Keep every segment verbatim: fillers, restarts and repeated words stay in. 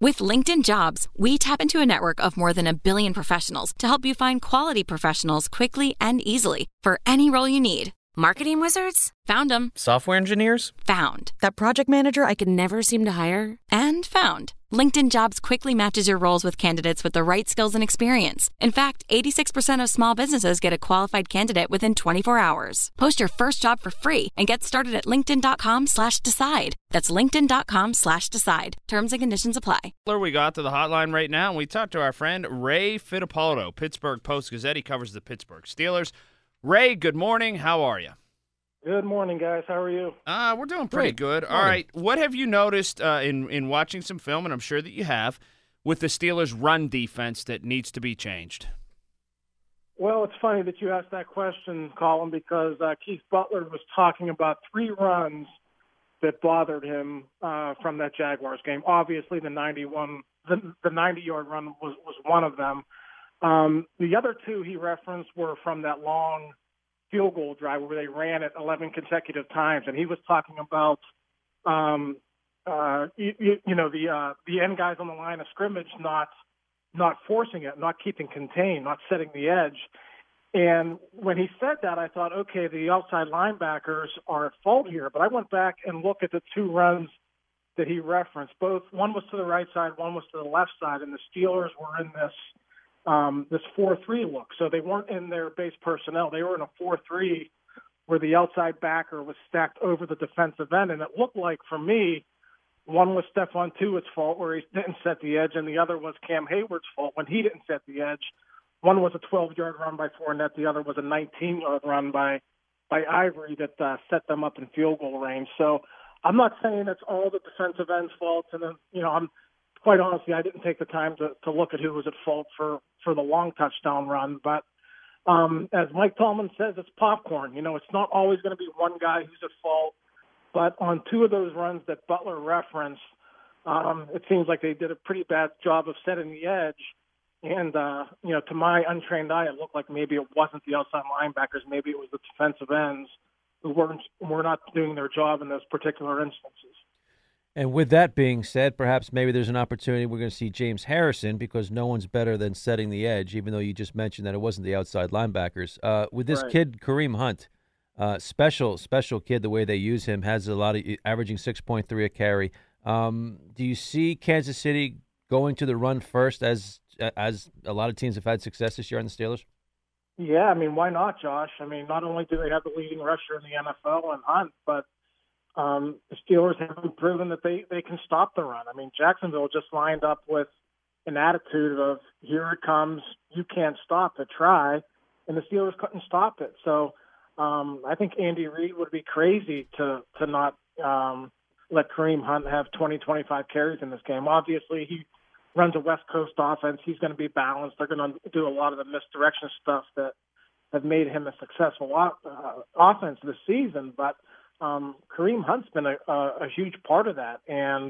With LinkedIn Jobs, we tap into a network of more than a billion professionals to help you find quality professionals quickly and easily for any role you need. Marketing wizards? Found them. Software engineers? Found. That project manager I could never seem to hire? And found. LinkedIn Jobs quickly matches your roles with candidates with the right skills and experience. In fact, eighty-six percent of small businesses get a qualified candidate within twenty-four hours. Post your first job for free and get started at linkedin.com slash decide. That's linkedin.com slash decide. Terms and conditions apply. We got to the hotline right now, and we talked to our friend Ray Fittipaldo, Pittsburgh Post-Gazette. He covers the Pittsburgh Steelers. Ray, good morning. How are you? Good morning, guys. How are you? Uh, we're doing pretty Great. good. All right. What have you noticed uh, in, in watching some film, and I'm sure that you have, with the Steelers' run defense that needs to be changed? Well, it's funny that you asked that question, Colin, because uh, Keith Butler was talking about three runs that bothered him uh, from that Jaguars game. Obviously, the ninety-one, the, the ninety-yard run was, was one of them. Um, the other two he referenced were from that long field goal drive where they ran it eleven consecutive times, and he was talking about, um, uh, you, you know, the uh, the end guys on the line of scrimmage not not forcing it, not keeping contained, not setting the edge. And when he said that, I thought, okay, the outside linebackers are at fault here. But I went back and looked at the two runs that he referenced. Both one was to the right side, one was to the left side, and the Steelers were in this. Um, this four three look. So they weren't in their base personnel. They were in a four three where the outside backer was stacked over the defensive end. And it looked like, for me, one was Stephon Tuitt's fault where he didn't set the edge, and the other was Cam Hayward's fault when he didn't set the edge. One was a twelve-yard run by Fournette. The other was a nineteen-yard run by by Ivory that uh, set them up in field goal range. So I'm not saying it's all the defensive end's fault. And, then, you know, I'm quite honestly, I didn't take the time to, to look at who was at fault for, for the long touchdown run. But um, as Mike Tallman says, it's popcorn. You know, it's not always going to be one guy who's at fault. But on two of those runs that Butler referenced, um, it seems like they did a pretty bad job of setting the edge. And, uh, you know, to my untrained eye, it looked like maybe it wasn't the outside linebackers. Maybe it was the defensive ends who weren't, were not doing their job in those particular instances. And with that being said, perhaps maybe there's an opportunity we're going to see James Harrison, because no one's better than setting the edge, even though you just mentioned that it wasn't the outside linebackers. Uh, with this right. kid, Kareem Hunt, uh, special, special kid, the way they use him, has a lot of averaging six point three a carry. Um, do you see Kansas City going to the run first, as as a lot of teams have had success this year on the Steelers? Yeah, I mean, why not, Josh? I mean, not only do they have the leading rusher in the N F L in Hunt, but Um, the Steelers have proven that they, they can stop the run. I mean, Jacksonville just lined up with an attitude of, here it comes, you can't stop it, try, and the Steelers couldn't stop it. So um, I think Andy Reid would be crazy to, to not um, let Kareem Hunt have twenty, twenty-five carries in this game. Obviously, he runs a West Coast offense. He's going to be balanced. They're going to do a lot of the misdirection stuff that have made him a successful uh, offense this season, but Um, Kareem Hunt's been a, a, a huge part of that. And,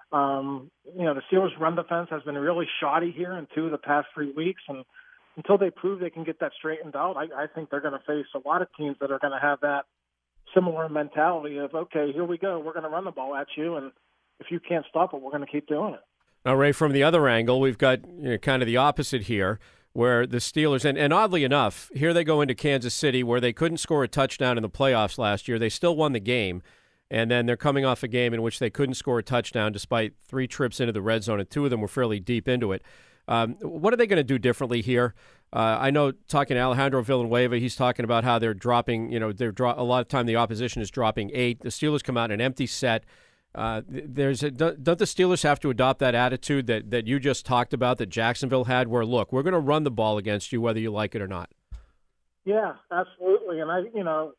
um, you know, the Steelers' run defense has been really shoddy here in two of the past three weeks. And until they prove they can get that straightened out, I, I think they're going to face a lot of teams that are going to have that similar mentality of, okay, here we go. We're going to run the ball at you. And if you can't stop it, we're going to keep doing it. Now, Ray, from the other angle, we've got you know, kind of the opposite here, where the Steelers, and, and oddly enough, here they go into Kansas City where they couldn't score a touchdown in the playoffs last year. They still won the game, and then they're coming off a game in which they couldn't score a touchdown despite three trips into the red zone, and two of them were fairly deep into it. Um, what are they going to do differently here? Uh, I know talking to Alejandro Villanueva, he's talking about how they're dropping, you know, they're dro- a lot of time the opposition is dropping eight. The Steelers come out in an empty set. Uh, there's a, don't the Steelers have to adopt that attitude that, that you just talked about that Jacksonville had, where, look, we're going to run the ball against you whether you like it or not? Yeah, absolutely. And, I, you know,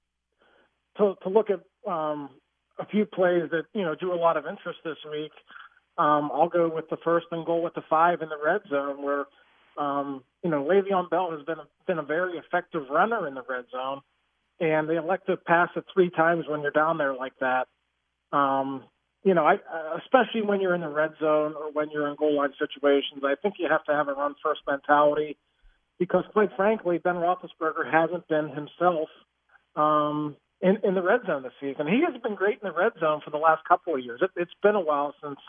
to, to look at um, a few plays that, you know, drew a lot of interest this week, um, I'll go with the first and goal with the five in the red zone where, um, you know, Le'Veon Bell has been a, been a very effective runner in the red zone, and they elect to pass it three times when you're down there like that. Um, you know, I, especially when you're in the red zone or when you're in goal line situations, I think you have to have a run first mentality because, quite frankly, Ben Roethlisberger hasn't been himself um, in, in the red zone this season. He has been great in the red zone for the last couple of years. It, it's been a while since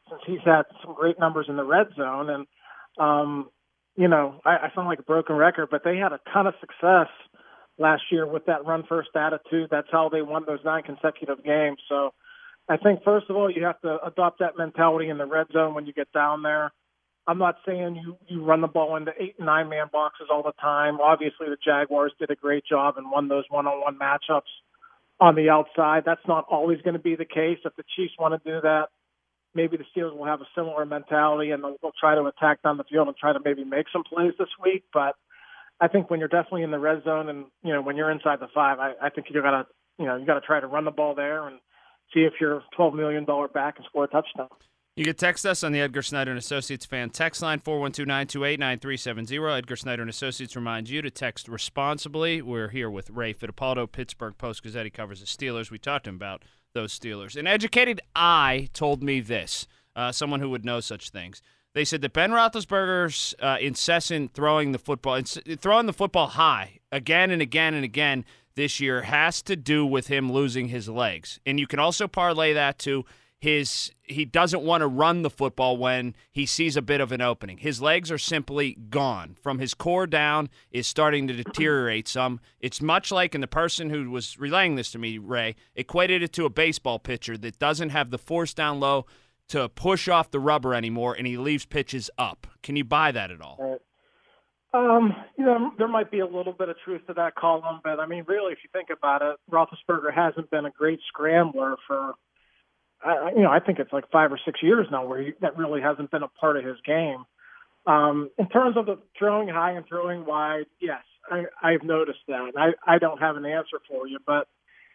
since he's had some great numbers in the red zone. And, um, you know, I, I sound like a broken record, but they had a ton of success last year with that run-first attitude. That's how they won those nine consecutive games. So I think, first of all, you have to adopt that mentality in the red zone when you get down there. I'm not saying you, you run the ball into eight and nine man boxes all the time. Obviously, the Jaguars did a great job and won those one-on-one matchups on the outside. That's not always going to be the case. If the Chiefs want to do that, maybe the Steelers will have a similar mentality and they'll, they'll try to attack down the field and try to maybe make some plays this week. But I think when you're definitely in the red zone and, you know, when you're inside the five, I, I think you got to, you know, you got to try to run the ball there and see if you're twelve million dollars back and score a touchdown. You can text us on the Edgar Snyder and Associates fan text line, four one two, nine two eight, nine three seven zero. Edgar Snyder and Associates reminds you to text responsibly. We're here with Ray Fittipaldo, Pittsburgh Post-Gazette. He covers the Steelers. We talked to him about those Steelers. An educated eye told me this, uh, someone who would know such things. They said that Ben Roethlisberger's uh, incessant throwing the football, inc- throwing the football high again and again and again this year has to do with him losing his legs. And you can also parlay that to his he doesn't want to run the football when he sees a bit of an opening. His legs are simply gone. From his core down is starting to deteriorate some. It's much like, and the person who was relaying this to me, Ray, equated it to a baseball pitcher that doesn't have the force down low to push off the rubber anymore, and he leaves pitches up. Can you buy that at all? Right. Um, you know, there might be a little bit of truth to that, Colin, but I mean, really, if you think about it, Roethlisberger hasn't been a great scrambler for, I, you know, I think it's like five or six years now where he, that really hasn't been a part of his game. Um, in terms of the throwing high and throwing wide, yes, I, I've noticed that. I, I don't have an answer for you, but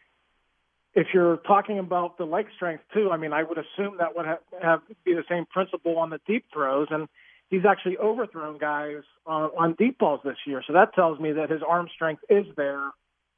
if you're talking about the leg strength too, I mean, I would assume that would have, have be the same principle on the deep throws, and he's actually overthrown guys on, on deep balls this year. So that tells me that his arm strength is there,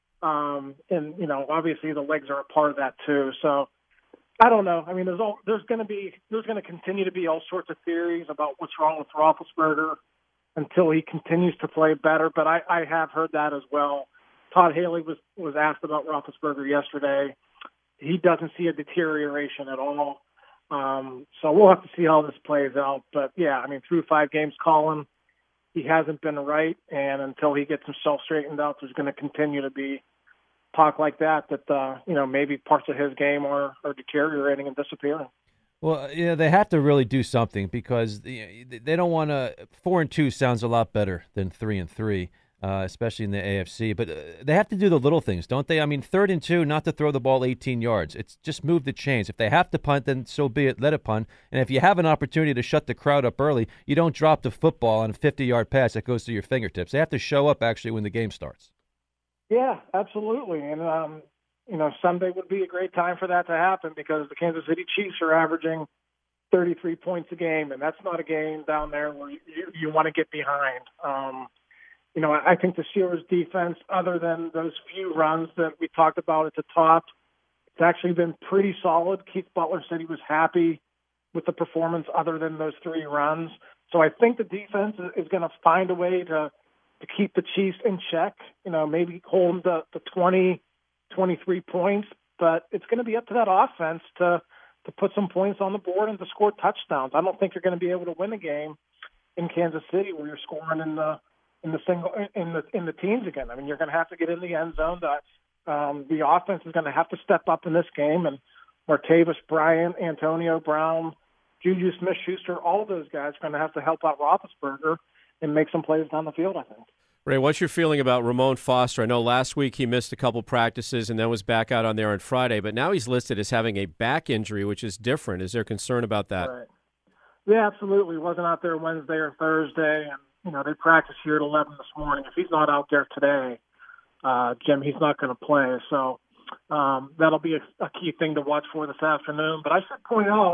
um, and you know, obviously the legs are a part of that too. So I don't know. I mean, there's all, there's going to be there's going to continue to be all sorts of theories about what's wrong with Roethlisberger until he continues to play better. But I, I have heard that as well. Todd Haley was was asked about Roethlisberger yesterday. He doesn't see a deterioration at all. Um, so we'll have to see how this plays out. But yeah, I mean, through five games, Colin, he hasn't been right, and until he gets himself straightened out, there's going to continue to be talk like that, that, uh, you know, maybe parts of his game are, are deteriorating and disappearing. Well, yeah, they have to really do something because they don't want to. Four and two sounds a lot better than three and three, uh, especially in the A F C. But uh, they have to do the little things, don't they? I mean, third and two, not to throw the ball eighteen yards. It's just move the chains. If they have to punt, then so be it. Let it punt. And if you have an opportunity to shut the crowd up early, you don't drop the football on a fifty-yard pass that goes through your fingertips. They have to show up actually when the game starts. Yeah, absolutely. And, um, you know, Sunday would be a great time for that to happen because the Kansas City Chiefs are averaging thirty-three points a game, and that's not a game down there where you, you want to get behind. Um, you know, I think the Steelers' defense, other than those few runs that we talked about at the top, it's actually been pretty solid. Keith Butler said he was happy with the performance other than those three runs. So I think the defense is going to find a way to to keep the Chiefs in check, you know, maybe hold the, the twenty, twenty-three points, but it's going to be up to that offense to, to put some points on the board and to score touchdowns. I don't think you're going to be able to win a game in Kansas City where you're scoring in the, in the single, in the, in the teens again. I mean, you're going to have to get in the end zone. To, um, the offense is going to have to step up in this game, and Martavis Bryant, Antonio Brown, Juju Smith-Schuster, all of those guys are going to have to help out Roethlisberger and make some plays down the field, I think. Ray, what's your feeling about Ramon Foster? I know last week he missed a couple practices and then was back out on there on Friday, but now he's listed as having a back injury, which is different. Is there concern about that? Right. Yeah, absolutely. He wasn't out there Wednesday or Thursday, and you know they practiced here at eleven this morning. If he's not out there today, uh, Jim, he's not going to play. So um, that'll be a, a key thing to watch for this afternoon. But I should point out,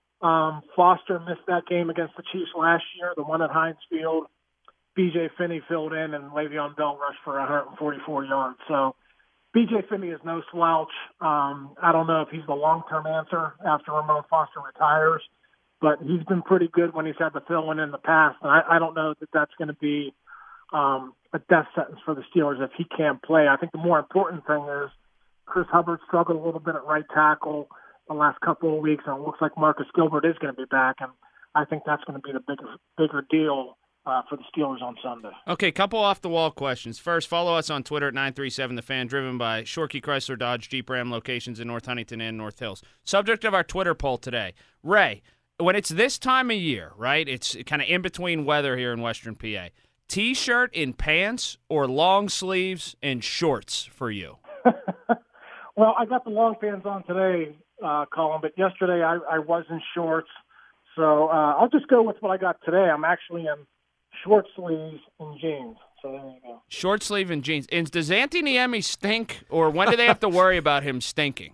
Um, Foster missed that game against the Chiefs last year, the one at Heinz Field. B J Finney filled in, and Le'Veon Bell rushed for one hundred forty-four yards. So B J Finney is no slouch. Um, I don't know if he's the long-term answer after Ramon Foster retires, but he's been pretty good when he's had to fill in in the past. And I, I don't know that that's going to be um, a death sentence for the Steelers if he can't play. I think the more important thing is Chris Hubbard struggled a little bit at right tackle. the last couple of weeks, and it looks like Marcus Gilbert is going to be back, and I think that's going to be the bigger bigger deal uh, for the Steelers on Sunday. Okay, couple off-the-wall questions. First, follow us on Twitter at nine three seven The Fan, driven by Shorkey Chrysler Dodge Jeep Ram locations in North Huntington and North Hills. Subject of our Twitter poll today. Ray, when it's this time of year, right, it's kind of in between weather here in Western P A, T-shirt in pants or long sleeves and shorts for you? Well, I got the long pants on today, uh, Colin, but yesterday I, I was in shorts. So uh, I'll just go with what I got today. I'm actually in short sleeves and jeans. So there you go. Short sleeve and jeans. And does Anthony Niemi stink, or when do they have to worry about him stinking?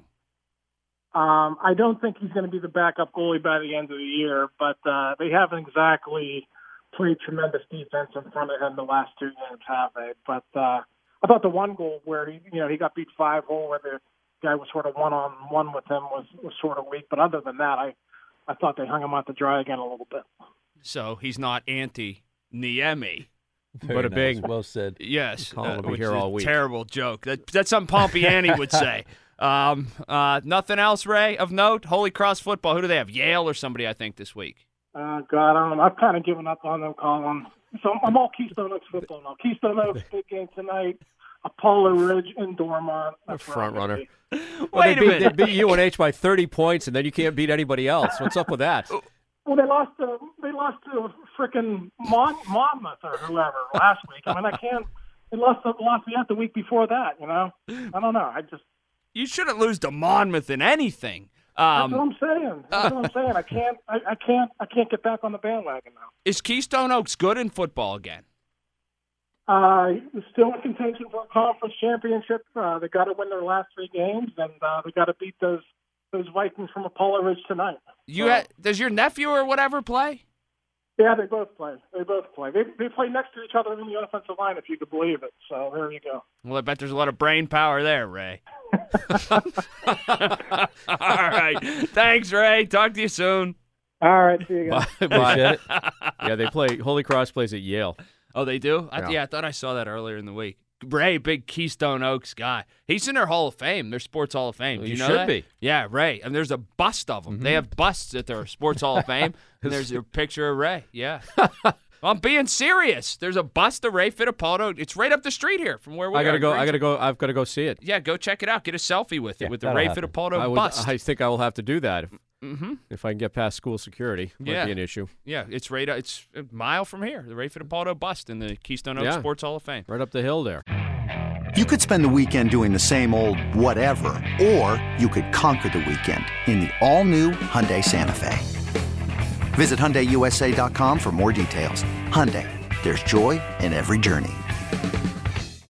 Um, I don't think he's going to be the backup goalie by the end of the year, but uh, they haven't exactly played tremendous defense in front of him the last two games, have they? But uh, I thought the one goal where he, you know, he got beat five hole, where the guy was sort of one on one with him, was was sort of weak. But other than that, I I thought they hung him out to dry again a little bit. So he's not anti-Niemi. Very But a nice. big- Well said. Yes. Colin will be which here is all a week. Terrible joke. That, that's something Pompiani would say. Um, uh, nothing else, Ray, of note? Holy Cross football. Who do they have? Yale or somebody, I think, this week. Uh, God, I don't know. I've kind of given up on them, Colin. So I'm all Keystone Oaks football now. Keystone Oaks, big game tonight. Apollo Ridge in Dormont. That's Front where I'm runner. gonna be. Well, Wait they a beat, minute. They beat U N H by thirty points, and then you can't beat anybody else. What's up with that? Well, they lost to they lost to frickin' Mon- Monmouth or whoever last week. I mean, I can't. They lost to Lafayette the week before that. You know, I don't know. I just You shouldn't lose to Monmouth in anything. that's Um, what I'm saying. That's what I'm saying. I can't. I, I can't. I can't get back on the bandwagon now. is Keystone Oaks good in football again? Uh, still in contention for a conference championship. Uh, they got to win their last three games, and uh, they got to beat those those Vikings from Apollo Ridge tonight. You So- ha- does your nephew or whatever play? Yeah, they both play. They both play. They they play next to each other in the offensive line, if you could believe it. So there you go. Well, I bet there's a lot of brain power there, Ray. All right. Thanks, Ray. Talk to you soon. All right, see you guys. Bye. Bye. Appreciate it. Yeah, they play. Holy Cross plays at Yale. Oh, they do? I, Yeah. yeah, I thought I saw that earlier in the week. Ray, big Keystone Oaks guy. He's in their Hall of Fame, their Sports Hall of Fame. Well, Do you you know should that? be. Yeah, Ray. And there's a bust of them. They have busts at their Sports Hall of Fame. And there's a picture of Ray. Yeah. I'm being serious. There's a bust of Ray Fittipaldo. It's right up the street here from where we I gotta are. go. I gotta go. I've got to go see it. Yeah, go check it out. Get a selfie with it Yeah, with the that'll Ray happen. Fittipaldo I, would, bust. I think I will have to do that if, mm-hmm. if I can get past school security. Might Yeah. be an issue. Yeah, it's right. It's a mile from here. The Ray Fittipaldo bust in the Keystone Oaks Yeah. Sports Hall of Fame. Right up the hill there. You could spend the weekend doing the same old whatever, or you could conquer the weekend in the all-new Hyundai Santa Fe. Visit Hyundai U S A dot com for more details. Hyundai, there's joy in every journey.